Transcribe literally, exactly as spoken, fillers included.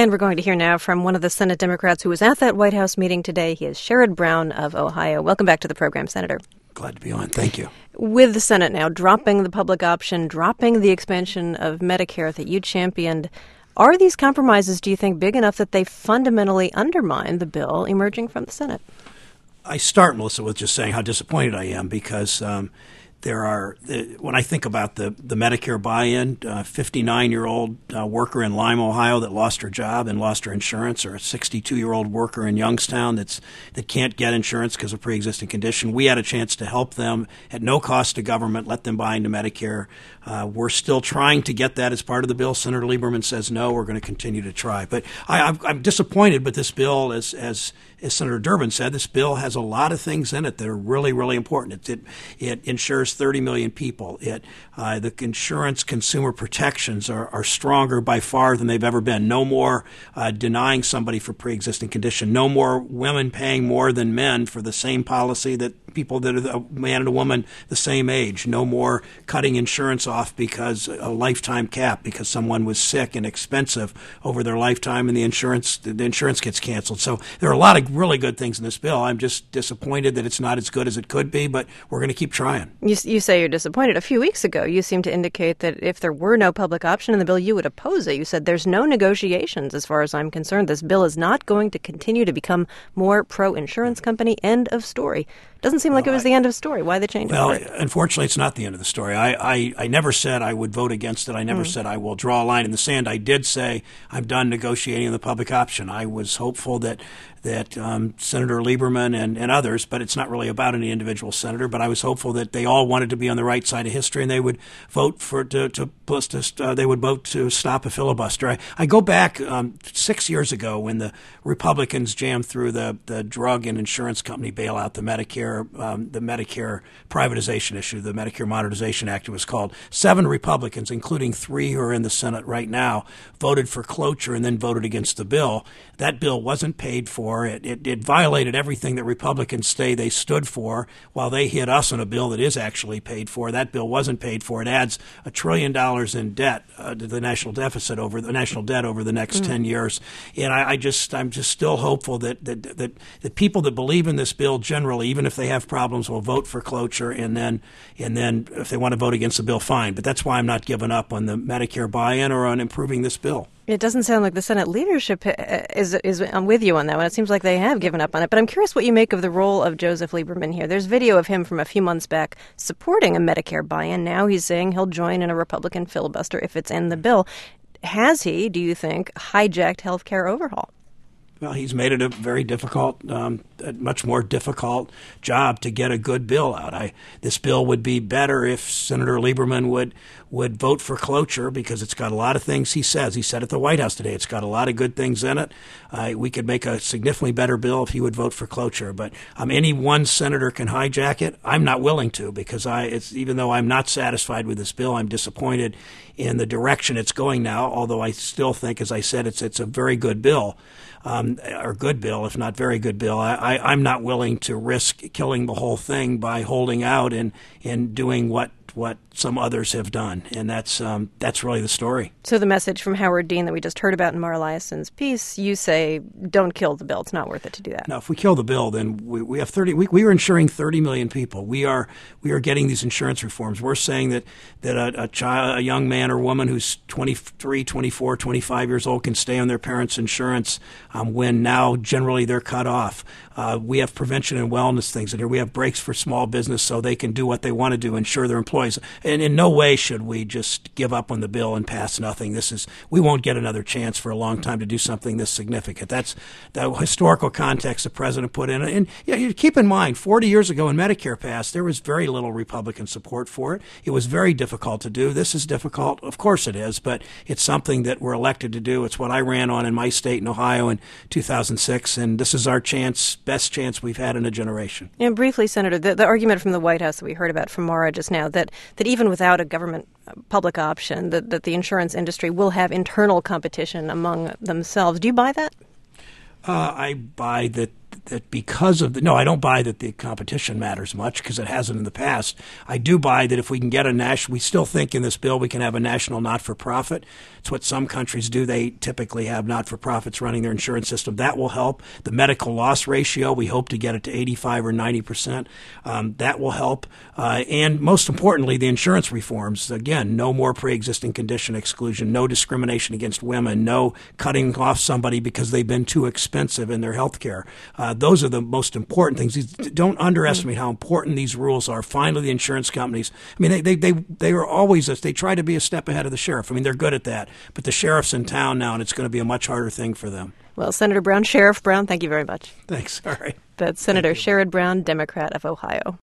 And we're going to hear now from one of the Senate Democrats who was at that White House meeting today. He is Sherrod Brown of Ohio. Welcome back to the program, Senator. Glad to be on. Thank you. With the Senate now dropping the public option, dropping the expansion of Medicare that you championed, are these compromises, do you think, big enough that they fundamentally undermine the bill emerging from the Senate? I start, Melissa, with just saying how disappointed I am because um, there are, when I think about the, the Medicare buy-in, a fifty-nine-year-old uh, worker in Lime, Ohio that lost her job and lost her insurance, or a sixty-two-year-old worker in Youngstown that's that can't get insurance because of pre-existing condition. We had a chance to help them at no cost to government, let them buy into Medicare. Uh, we're still trying to get that as part of the bill. Senator Lieberman says no. We're going to continue to try. But I, I'm, I'm disappointed with this bill. As, as as Senator Durbin said, this bill has a lot of things in it that are really, really important. It it, it insures thirty million people. It uh, the insurance consumer protections are, are stronger by far than they've ever been. No more uh, denying somebody for pre-existing condition. No more women paying more than men for the same policy that people that are a man and a woman the same age. No more cutting insurance off because a lifetime cap because someone was sick and expensive over their lifetime and the insurance the insurance gets canceled. So there are a lot of really good things in this bill. I'm just disappointed that it's not as good as it could be, but we're going to keep trying. You, you say you're disappointed. A few weeks ago, you seemed to indicate that if there were no public option in the bill, you would oppose it. You said there's no negotiations as far as I'm concerned. This bill is not going to continue to become more pro-insurance company. End of story. Doesn't seem like well, it was the end of the story. Why the change? Well, unfortunately, it's not the end of the story. I, I, I never said I would vote against it. I never mm. said I will draw a line in the sand. I did say I'm done negotiating the public option. I was hopeful that that um, Senator Lieberman and, and others, but it's not really about any individual senator, but I was hopeful that they all wanted to be on the right side of history and they would vote for to, to, to uh, they would vote to stop a filibuster. I, I go back um, six years ago when the Republicans jammed through the, the drug and insurance company bailout, the Medicare um, the Medicare privatization issue, the Medicare Modernization Act it was called. Seven Republicans, including three who are in the Senate right now, voted for cloture and then voted against the bill. That bill wasn't paid for. It, it, it violated everything that Republicans say they stood for while they hit us on a bill that is actually paid for. That bill wasn't paid for. It adds a trillion dollars in debt uh, to the national deficit over the national debt over the next mm. ten years. And I, I just I'm just still hopeful that, that that that people that believe in this bill generally, even if they have problems, will vote for cloture and then and then if they want to vote against the bill, fine. But that's why I'm not giving up on the Medicare buy-in or on improving this bill. It doesn't sound like the Senate leadership is is I'm with you on that one. It seems like they have given up on it. But I'm curious what you make of the role of Joseph Lieberman here. There's video of him from a few months back supporting a Medicare buy-in. Now he's saying he'll join in a Republican filibuster if it's in the bill. Has he, do you think, hijacked health care overhaul? Well, he's made it a very difficult, um, a much more difficult job to get a good bill out. I, this bill would be better if Senator Lieberman would would vote for cloture because it's got a lot of things he says. He said at the White House today it's got a lot of good things in it. Uh, we could make a significantly better bill if he would vote for cloture. But um, any one senator can hijack it. I'm not willing to because I, it's, even though I'm not satisfied with this bill, I'm disappointed in the direction it's going now, although I still think, as I said, it's it's a very good bill. Um, or good bill, if not very good bill. I, I, I'm not willing to risk killing the whole thing by holding out and, and doing what what some others have done, and that's um, that's really the story. So the message from Howard Dean that we just heard about in Mara Liasson's piece, you say don't kill the bill. It's not worth it to do that. Now, if we kill the bill, then we, we have thirty. We, we are insuring thirty million people. We are we are getting these insurance reforms. We're saying that that a, a child, a young man or woman who's twenty-three, twenty-four, twenty-five years old can stay on their parents' insurance um, when now generally they're cut off. Uh, we have prevention and wellness things in here. We have breaks for small business so they can do what they want to do, insure their employees. And in no way should we just give up on the bill and pass nothing. This is we won't get another chance for a long time to do something this significant. That's the historical context the president put in. And yeah, you keep in mind, forty years ago when Medicare passed, there was very little Republican support for it. It was very difficult to do. This is difficult. Of course it is, but it's something that we're elected to do. It's what I ran on in my state in Ohio in two thousand six, and this is our chance, best chance we've had in a generation. And briefly, Senator, the, the argument from the White House that we heard about from Mara just now, that, that even without a government public option, that, that the insurance industry will have internal competition among themselves. Do you buy that? Uh, I buy that that because of the no, I don't buy that the competition matters much because it hasn't in the past. I do buy that if we can get a national, we still think in this bill we can have a national not-for-profit. It's what some countries do. They typically have not-for-profits running their insurance system. That will help. The medical loss ratio, we hope to get it to eighty-five or ninety percent. Um, that will help. Uh, and most importantly, the insurance reforms. Again, no more pre-existing condition exclusion, no discrimination against women, no cutting off somebody because they've been too expensive in their health care. Uh, those are the most important things. Don't underestimate how important these rules are. Finally, the insurance companies, I mean, they they they, they are always, they try to be a step ahead of the sheriff. I mean, they're good at that. But the sheriff's in town now, and it's going to be a much harder thing for them. Well, Senator Brown, Sheriff Brown, thank you very much. Thanks. All right. That's Senator Sherrod Brown, Democrat of Ohio.